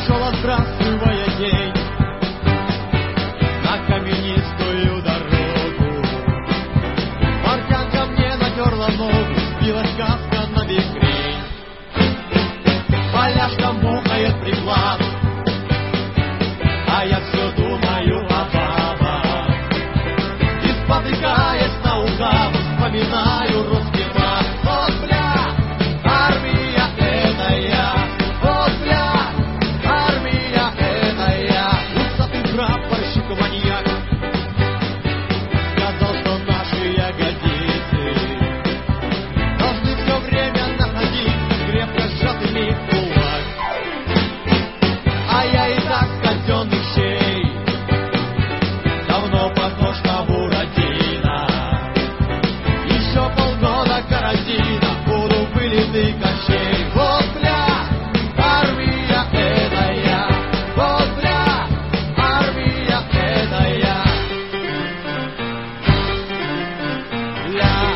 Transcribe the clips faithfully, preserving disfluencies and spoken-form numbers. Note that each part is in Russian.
шел, отбрасывая тень на каменистую дорогу. Портянка мне натерла ногу, сбилась каска на бекрень. Поляшком бухает приклад, а я все думаю о бабах. И спотыкаясь наугад, вспоминаю русский мат. Вот бля, армия это я, вот бля, армия это я. Усатый прапорщик маньяк сказал, что наши ягодицы должны все время находиться крепко сжатыми в кулак. А я и так казенных щей давно похож на Буратино. Еще полгода карантина, буду вылитый Кощей. Вот бля, армия это я, вот бля, армия это я. Бля.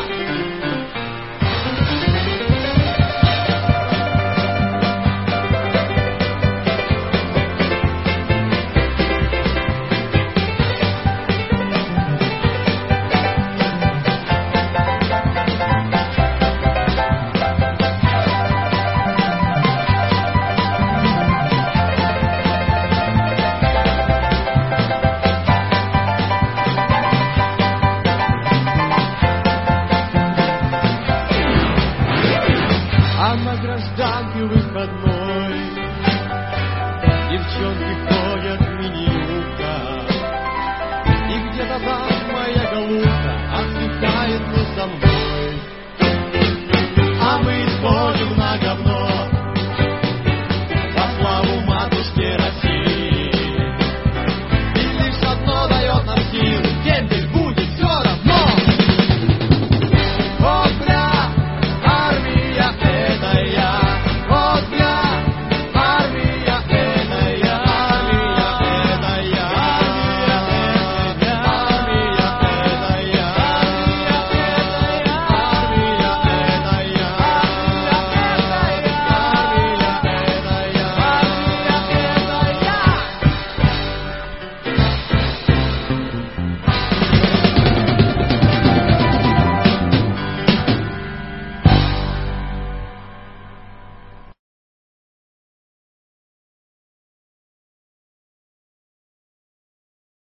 А на гражданке выходной девчонки ходят